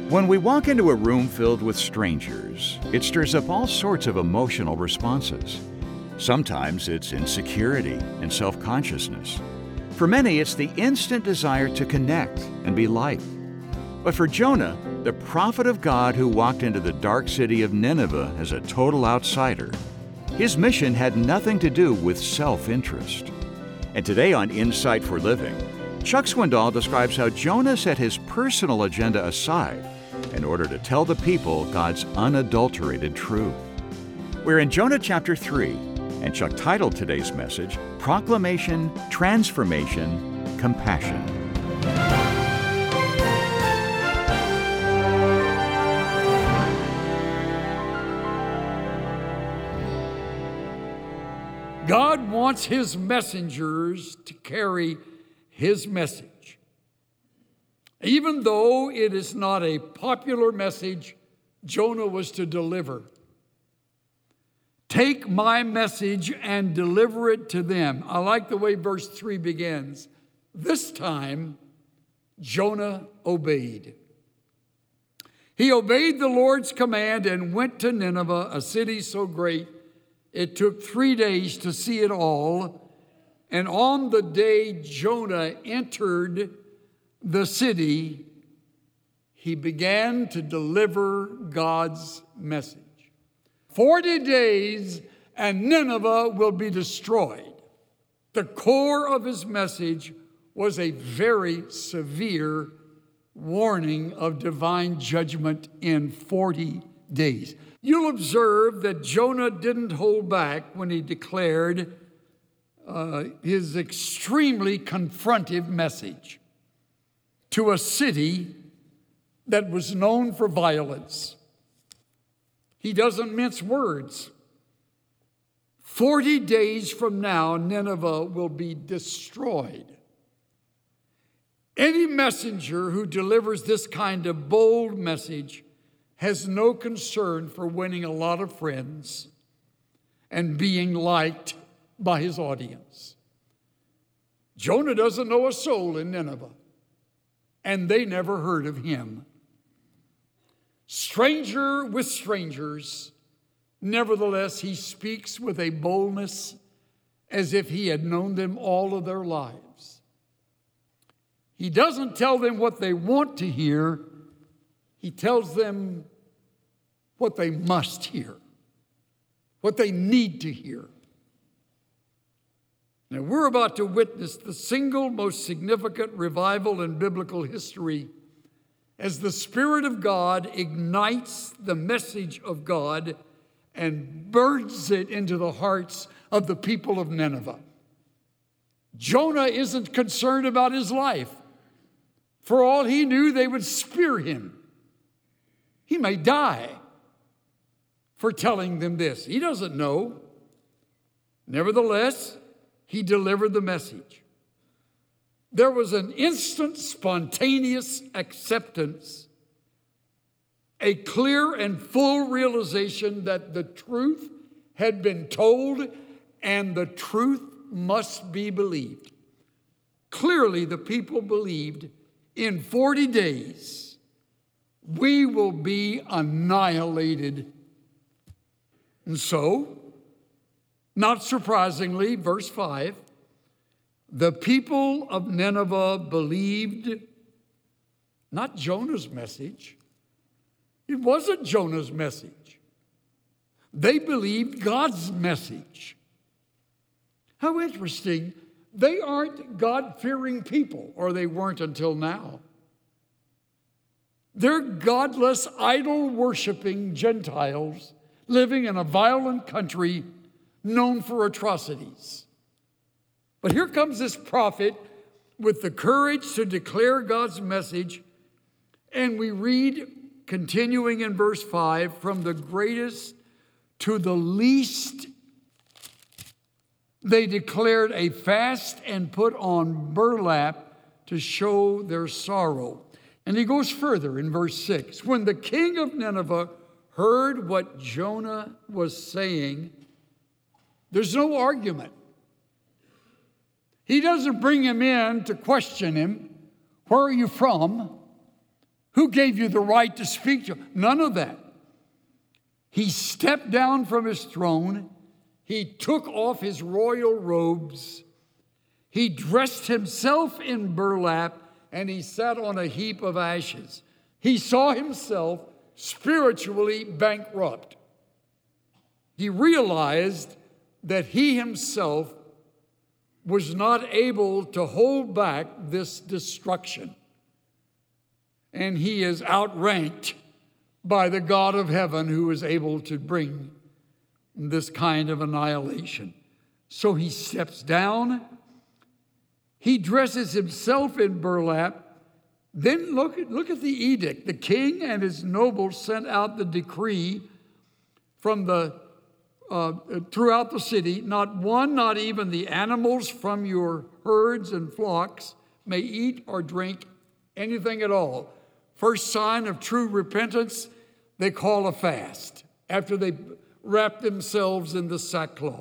When we walk into a room filled with strangers, it stirs up all sorts of emotional responses. Sometimes it's insecurity and self-consciousness. For many, it's the instant desire to connect and be liked. But for Jonah, the prophet of God who walked into the dark city of Nineveh as a total outsider, his mission had nothing to do with self-interest. And today on Insight for Living, Chuck Swindoll describes how Jonah set his personal agenda aside in order to tell the people God's unadulterated truth. We're in Jonah chapter 3, and Chuck titled today's message, Proclamation, Transformation, Compassion. God wants His messengers to carry His message. Even though it is not a popular message Jonah was to deliver. Take my message and deliver it to them. I like the way verse 3 begins. This time, Jonah obeyed. He obeyed the Lord's command and went to Nineveh, a city so great it took 3 days to see it all. And on the day Jonah entered the city, he began to deliver God's message. 40 days and Nineveh will be destroyed. The core of his message was a very severe warning of divine judgment in 40 days. You'll observe that Jonah didn't hold back when he declared his extremely confrontive message to a city that was known for violence. He doesn't mince words. 40 days from now, Nineveh will be destroyed. Any messenger who delivers this kind of bold message has no concern for winning a lot of friends and being liked by his audience. Jonah doesn't know a soul in Nineveh, and they never heard of him. Stranger with strangers, nevertheless, he speaks with a boldness as if he had known them all of their lives. He doesn't tell them what they want to hear. He tells them what they must hear, what they need to hear. Now, we're about to witness the single most significant revival in biblical history as the Spirit of God ignites the message of God and burns it into the hearts of the people of Nineveh. Jonah isn't concerned about his life. For all he knew, they would spear him. He may die for telling them this. He doesn't know. Nevertheless, he delivered the message. There was an instant, spontaneous acceptance, a clear and full realization that the truth had been told and the truth must be believed. Clearly, the people believed in 40 days, we will be annihilated. And so, not surprisingly, verse 5, the people of Nineveh believed not Jonah's message. It wasn't Jonah's message. They believed God's message. How interesting. They aren't God-fearing people, or they weren't until now. They're godless, idol-worshiping Gentiles living in a violent country known for atrocities. But here comes this prophet with the courage to declare God's message, and we read, continuing in verse 5, from the greatest to the least, they declared a fast and put on burlap to show their sorrow. And he goes further in verse 6. When the king of Nineveh heard what Jonah was saying, there's no argument. He doesn't bring him in to question him. Where are you from? Who gave you the right to speak to him? None of that. He stepped down from his throne. He took off his royal robes. He dressed himself in burlap, and he sat on a heap of ashes. He saw himself spiritually bankrupt. He realized that he himself was not able to hold back this destruction. And he is outranked by the God of heaven, who is able to bring this kind of annihilation. So he steps down. He dresses himself in burlap. Then look at the edict. The king and his nobles sent out the decree from throughout the city. Not one, not even the animals from your herds and flocks, may eat or drink anything at all. First sign of true repentance, they call a fast after they wrap themselves in the sackcloth.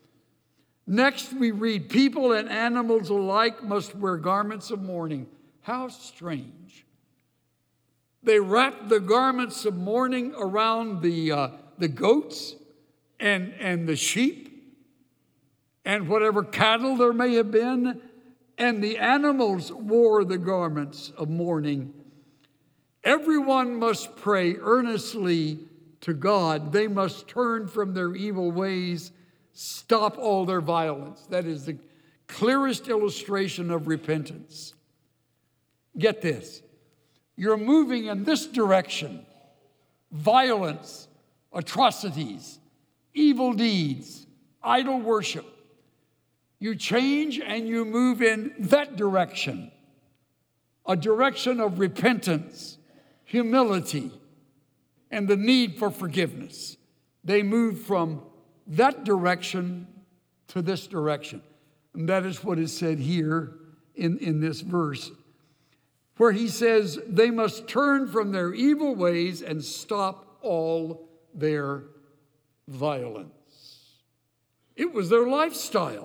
Next, we read, people and animals alike must wear garments of mourning. How strange. They wrapped the garments of mourning around the goats and the sheep and whatever cattle there may have been, and the animals wore the garments of mourning. Everyone must pray earnestly to God. They must turn from their evil ways, stop all their violence. That is the clearest illustration of repentance. Get this. You're moving in this direction. Violence, atrocities, evil deeds, idol worship. You change and you move in that direction. A direction of repentance, humility, and the need for forgiveness. They move from that direction to this direction. And that is what is said here in this verse, where he says they must turn from their evil ways and stop all their violence. It was their lifestyle.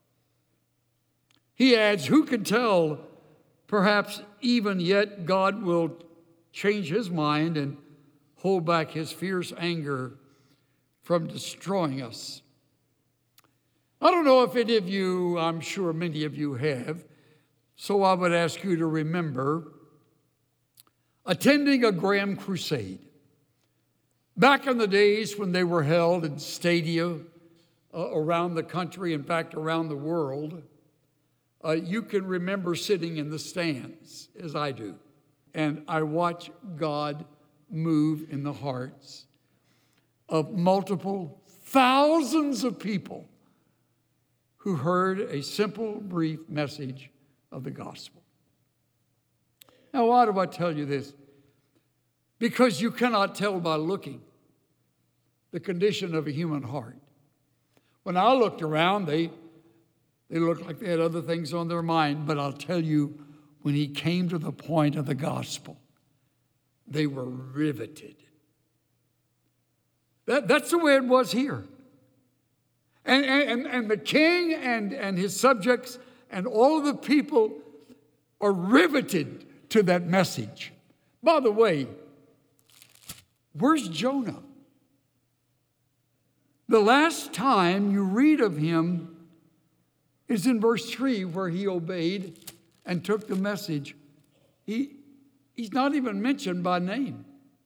He adds, who can tell, perhaps even yet God will change his mind and hold back his fierce anger from destroying us. I don't know if any of you, I'm sure many of you have, so I would ask you to remember attending a Graham crusade. Back in the days when they were held in stadia around the country, in fact, around the world, you can remember sitting in the stands, as I do. And I watch God move in the hearts of multiple thousands of people who heard a simple, brief message of the gospel. Now, why do I tell you this? Because you cannot tell by looking the condition of a human heart. When I looked around, they looked like they had other things on their mind, but I'll tell you, when he came to the point of the gospel, they were riveted. That's the way it was here. And the king and his subjects and all of the people are riveted to that message. By the way, where's Jonah? The last time you read of him is in verse 3, where he obeyed and took the message. He's not even mentioned by name.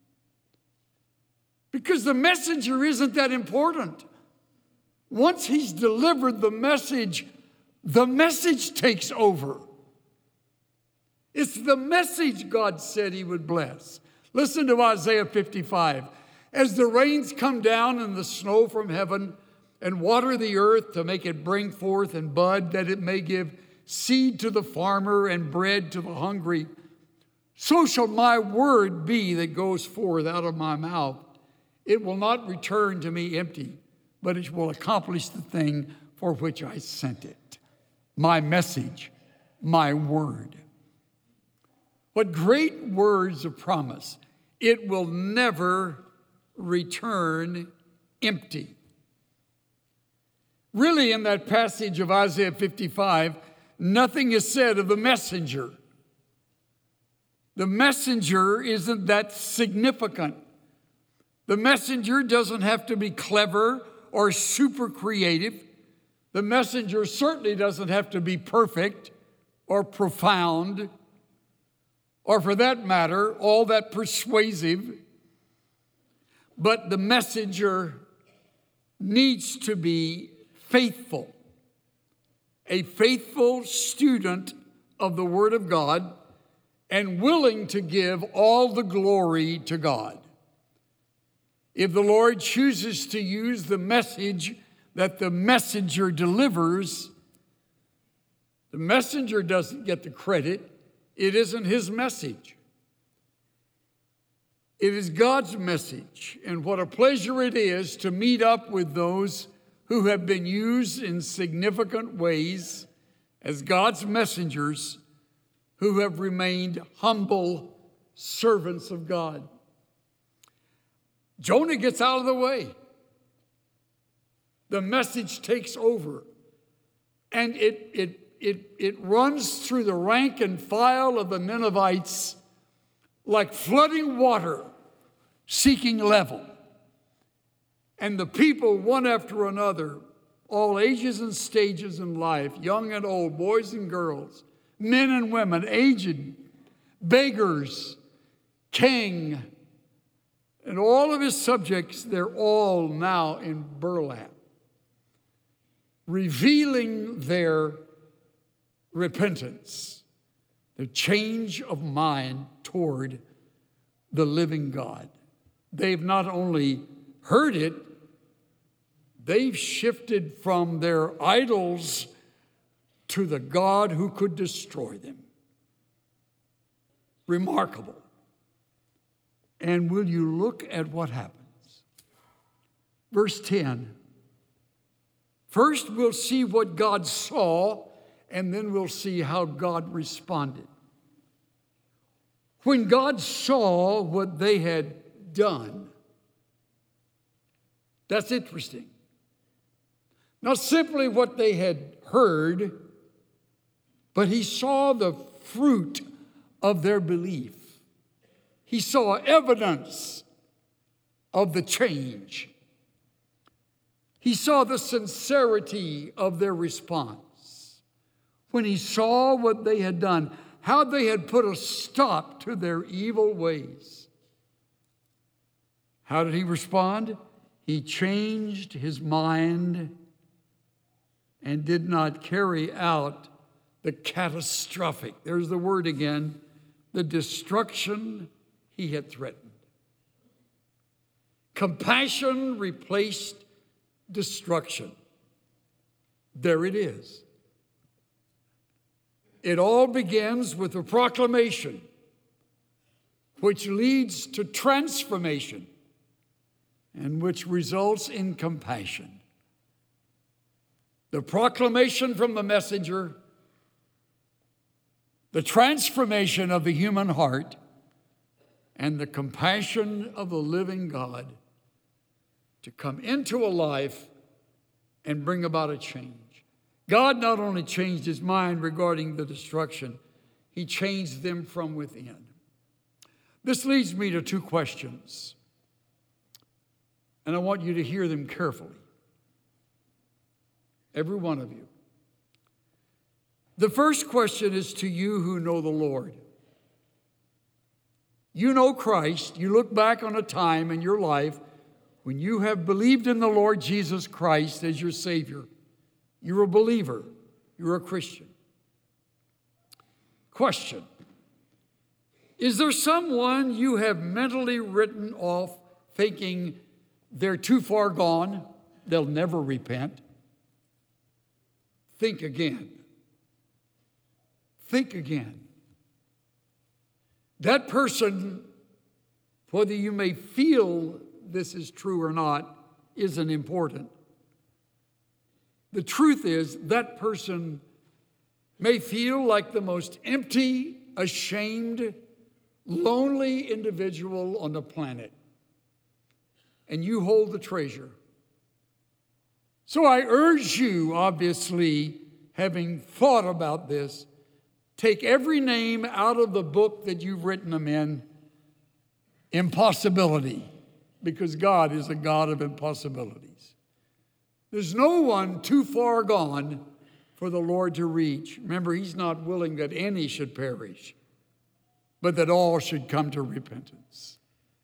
Because the messenger isn't that important. Once he's delivered the message takes over. It's the message God said he would bless. Listen to Isaiah 55. As the rains come down and the snow from heaven and water the earth to make it bring forth and bud, that it may give seed to the farmer and bread to the hungry, so shall my word be that goes forth out of my mouth. It will not return to me empty, but it will accomplish the thing for which I sent it. My message, my word. What great words of promise. It will never return empty. Really, in that passage of Isaiah 55, nothing is said of the messenger. The messenger isn't that significant. The messenger doesn't have to be clever or super creative. The messenger certainly doesn't have to be perfect or profound, or for that matter, all that persuasive. But the messenger needs to be faithful, a faithful student of the Word of God, and willing to give all the glory to God. If the Lord chooses to use the message that the messenger delivers, the messenger doesn't get the credit. It isn't his message. It is God's message. And what a pleasure it is to meet up with those who have been used in significant ways as God's messengers, who have remained humble servants of God. Jonah gets out of the way. The message takes over. And it runs through the rank and file of the Ninevites like flooding water seeking level. And the people, one after another, all ages and stages in life, young and old, boys and girls, men and women, aged, beggars, king, and all of his subjects, they're all now in burlap, revealing their repentance, their change of mind toward the living God. They've not only heard it, they've shifted from their idols to the God who could destroy them. Remarkable. And will you look at what happens? Verse 10. First, we'll see what God saw, and then we'll see how God responded. When God saw what they had done, that's interesting. Not simply what they had heard, but he saw the fruit of their belief. He saw evidence of the change. He saw the sincerity of their response. When he saw what they had done, how they had put a stop to their evil ways. How did he respond? He changed his mind and did not carry out the catastrophic, there's the word again, the destruction he had threatened. Compassion replaced destruction. There it is. It all begins with a proclamation, which leads to transformation and which results in compassion. The proclamation from the messenger, the transformation of the human heart, and the compassion of the living God to come into a life and bring about a change. God not only changed his mind regarding the destruction, he changed them from within. This leads me to two questions, and I want you to hear them carefully. Every one of you. The first question is to you who know the Lord. You know Christ. You look back on a time in your life when you have believed in the Lord Jesus Christ as your Savior. You're a believer. You're a Christian. Question. Is there someone you have mentally written off thinking they're too far gone, they'll never repent? Think again. Think again. That person, whether you may feel this is true or not, isn't important. The truth is, that person may feel like the most empty, ashamed, lonely individual on the planet. And you hold the treasure. So I urge you, obviously, having thought about this, take every name out of the book that you've written them in, impossibility, because God is a God of impossibilities. There's no one too far gone for the Lord to reach. Remember, he's not willing that any should perish, but that all should come to repentance.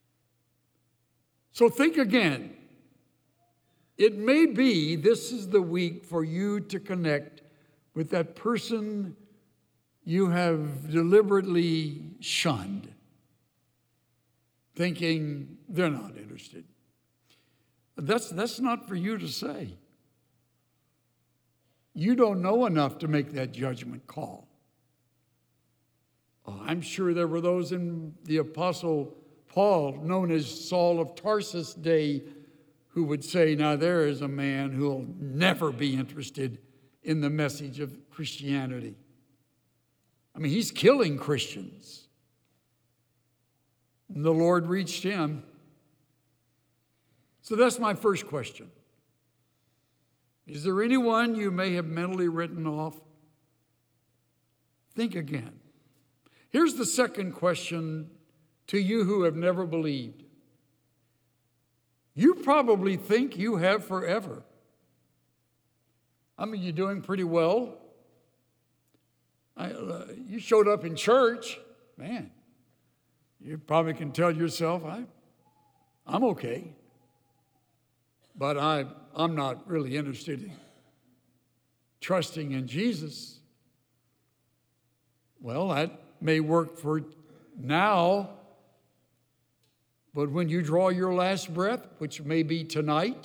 So think again. It may be this is the week for you to connect with that person you have deliberately shunned, thinking they're not interested. That's not for you to say. You don't know enough to make that judgment call. I'm sure there were those in the Apostle Paul, known as Saul of Tarsus' day, who would say, now there is a man who will never be interested in the message of Christianity. I mean, he's killing Christians. And the Lord reached him. So that's my first question. Is there anyone you may have mentally written off? Think again. Here's the second question to you who have never believed. You probably think you have forever. I mean, you're doing pretty well. You showed up in church. Man, you probably can tell yourself, I'm okay. But I'm not really interested in trusting in Jesus. Well, that may work for now, but when you draw your last breath, which may be tonight,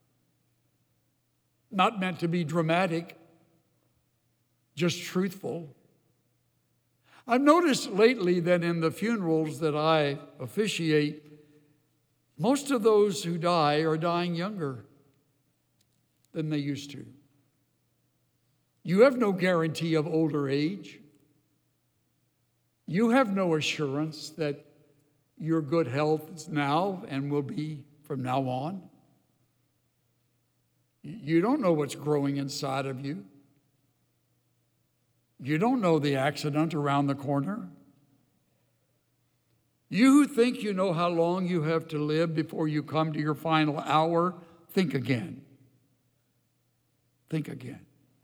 not meant to be dramatic, just truthful. I've noticed lately that in the funerals that I officiate, most of those who die are dying younger than they used to. You have no guarantee of older age. You have no assurance that your good health is now and will be from now on. You don't know what's growing inside of you. You don't know the accident around the corner. You who think you know how long you have to live before you come to your final hour, think again. Think again.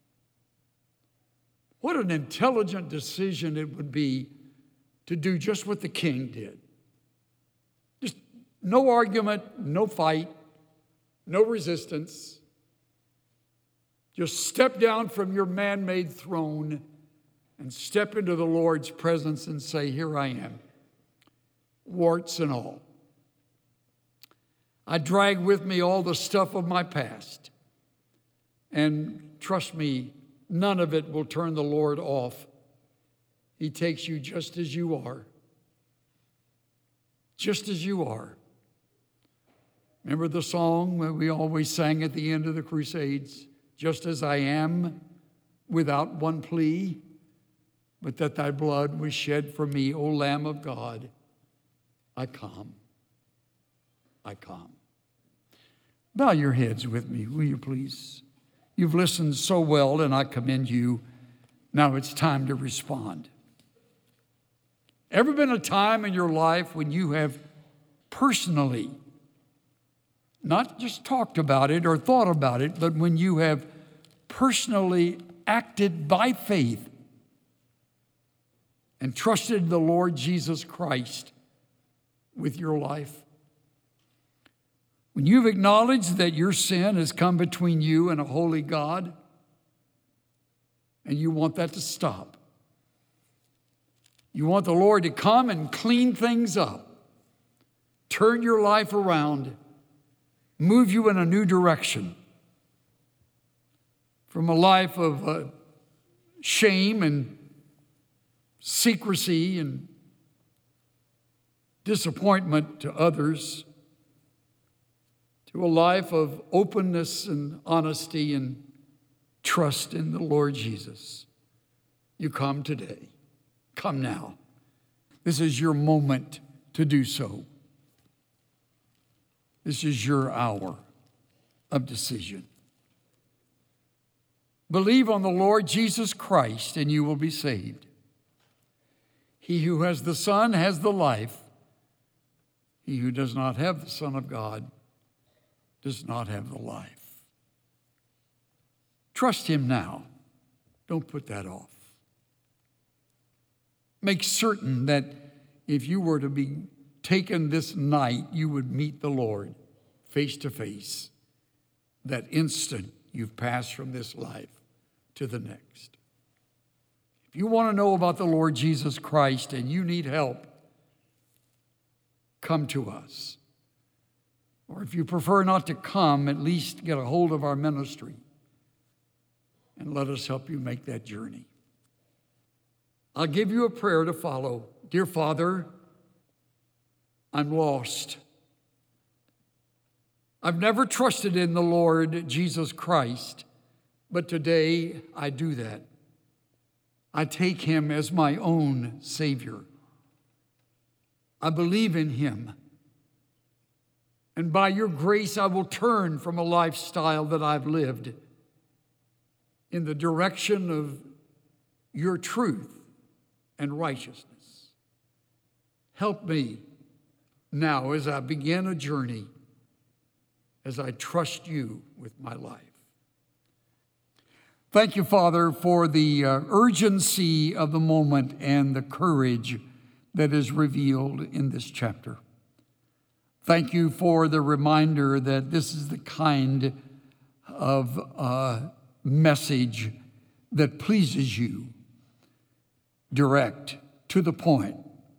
What an intelligent decision it would be to do just what the king did. Just no argument, no fight, no resistance. Just step down from your man-made throne and step into the Lord's presence and say, here I am, warts and all. I drag with me all the stuff of my past. And trust me, none of it will turn the Lord off. He takes you just as you are. Just as you are. Remember the song that we always sang at the end of the Crusades? Just as I am, without one plea, but that thy blood was shed for me, O Lamb of God, I come. I come. Bow your heads with me, will you please? You've listened so well, and I commend you. Now it's time to respond. Ever been a time in your life when you have personally, not just talked about it or thought about it, but when you have personally acted by faith and trusted the Lord Jesus Christ with your life? When you've acknowledged that your sin has come between you and a holy God, and you want that to stop. You want the Lord to come and clean things up, turn your life around, move you in a new direction from a life of shame and secrecy and disappointment to others, to a life of openness and honesty and trust in the Lord Jesus. You come today. Come now. This is your moment to do so. This is your hour of decision. Believe on the Lord Jesus Christ and you will be saved. He who has the Son has the life. He who does not have the Son of God does not have the life. Trust him now. Don't put that off. Make certain that if you were to be taken this night, you would meet the Lord face to face. That instant you've passed from this life to the next. If you want to know about the Lord Jesus Christ and you need help, come to us. Or if you prefer not to come, at least get a hold of our ministry and let us help you make that journey. I'll give you a prayer to follow. Dear Father, I'm lost. I've never trusted in the Lord Jesus Christ, but today I do that. I take him as my own Savior. I believe in him. And by your grace, I will turn from a lifestyle that I've lived in the direction of your truth and righteousness. Help me now as I begin a journey, as I trust you with my life. Thank you, Father, for the urgency of the moment and the courage that is revealed in this chapter. Thank you for the reminder that this is the kind of message that pleases you, direct, to the point,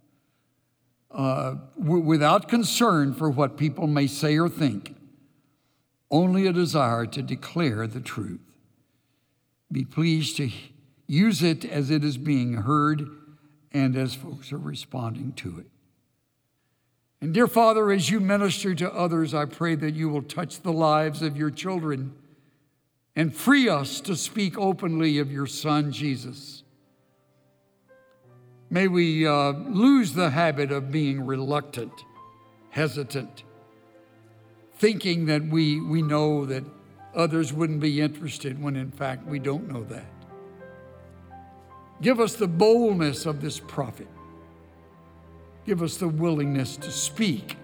without concern for what people may say or think, only a desire to declare the truth. Be pleased to use it as it is being heard and as folks are responding to it. And dear Father, as you minister to others, I pray that you will touch the lives of your children and free us to speak openly of your Son, Jesus. May we lose the habit of being reluctant, hesitant, thinking that we know that others wouldn't be interested when in fact we don't know that. Give us the boldness of this prophet. Give us the willingness to speak.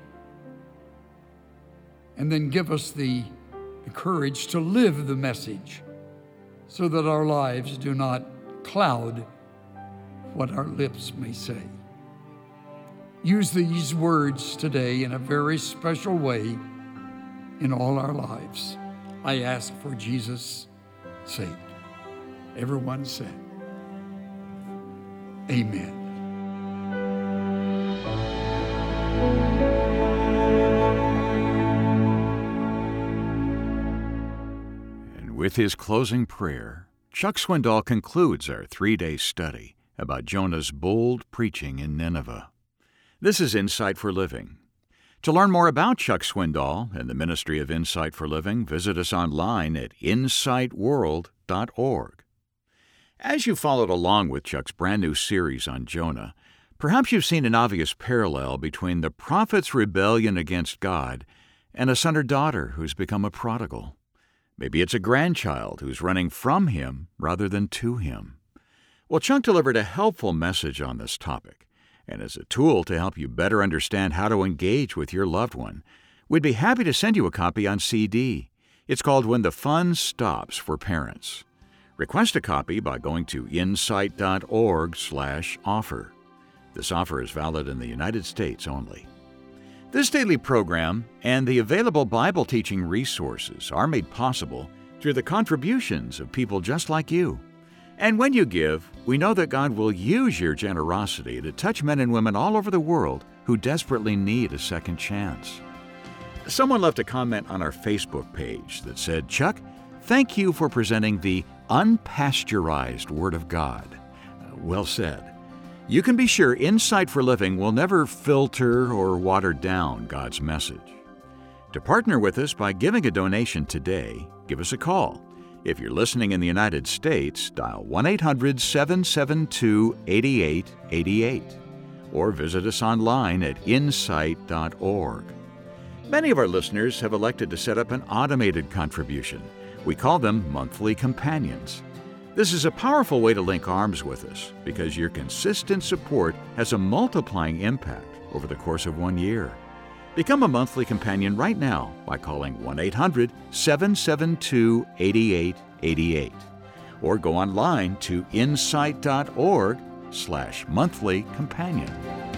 And then give us the courage to live the message so that our lives do not cloud what our lips may say. Use these words today in a very special way in all our lives. I ask for Jesus' sake. Everyone said, amen. And with his closing prayer, Chuck Swindoll concludes our 3-day study about Jonah's bold preaching in Nineveh. This is Insight for Living. To learn more about Chuck Swindoll and the Ministry of Insight for Living, visit us online at insightworld.org. As you followed along with Chuck's brand new series on Jonah, perhaps you've seen an obvious parallel between the prophet's rebellion against God and a son or daughter who's become a prodigal. Maybe it's a grandchild who's running from him rather than to him. Well, Chuck delivered a helpful message on this topic, and as a tool to help you better understand how to engage with your loved one, we'd be happy to send you a copy on CD. It's called When the Fun Stops for Parents. Request a copy by going to insight.org/offer. This offer is valid in the United States only. This daily program and the available Bible teaching resources are made possible through the contributions of people just like you. And when you give, we know that God will use your generosity to touch men and women all over the world who desperately need a second chance. Someone left a comment on our Facebook page that said, "Chuck, thank you for presenting the unpasteurized Word of God." Well said. You can be sure Insight for Living will never filter or water down God's message. To partner with us by giving a donation today, give us a call. If you're listening in the United States, dial 1-800-772-8888 or visit us online at insight.org. Many of our listeners have elected to set up an automated contribution. We call them monthly companions. This is a powerful way to link arms with us because your consistent support has a multiplying impact over the course of 1 year. Become a monthly companion right now by calling 1-800-772-8888 or go online to insight.org/monthly companion.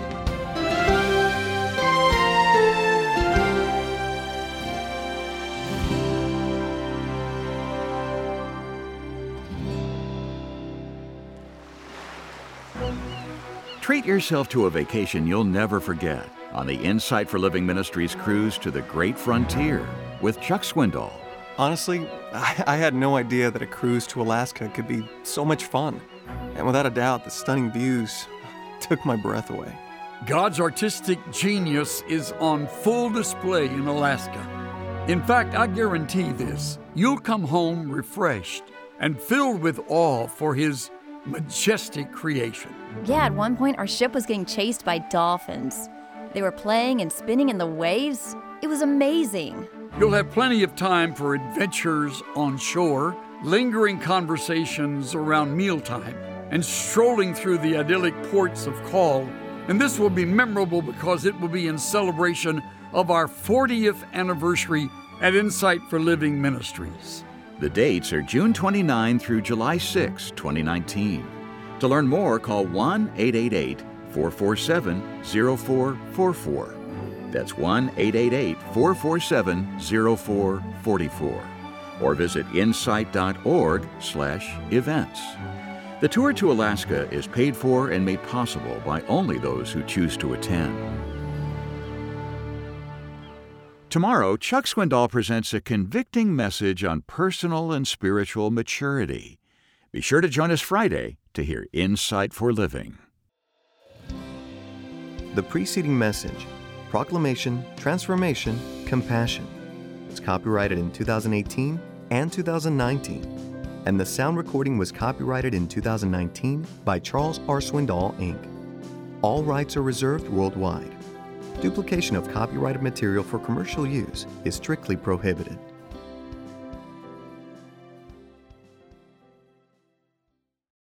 Treat yourself to a vacation you'll never forget on the Insight for Living Ministries cruise to the Great Frontier with Chuck Swindoll. Honestly, I had no idea that a cruise to Alaska could be so much fun. And without a doubt, the stunning views took my breath away. God's artistic genius is on full display in Alaska. In fact, I guarantee this, you'll come home refreshed and filled with awe for His majestic creation. Yeah, at one point our ship was getting chased by dolphins. They were playing and spinning in the waves. It was amazing. You'll have plenty of time for adventures on shore, lingering conversations around mealtime, and strolling through the idyllic ports of call. And this will be memorable because it will be in celebration of our 40th anniversary at Insight for Living Ministries. The dates are June 29 through July 6, 2019. To learn more, call 1-888-447-0444. That's 1-888-447-0444. Or visit insight.org/events. The tour to Alaska is paid for and made possible by only those who choose to attend. Tomorrow, Chuck Swindoll presents a convicting message on personal and spiritual maturity. Be sure to join us Friday to hear Insight for Living. The preceding message, Proclamation, Transformation, Compassion, was copyrighted in 2018 and 2019, and the sound recording was copyrighted in 2019 by Charles R. Swindoll, Inc. All rights are reserved worldwide. Duplication of copyrighted material for commercial use is strictly prohibited.